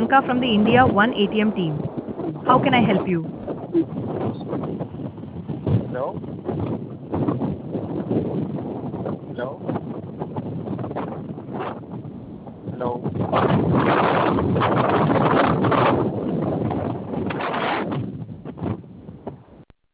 Priyanka from the India One ATM team. How can I help you? Hello? Hello?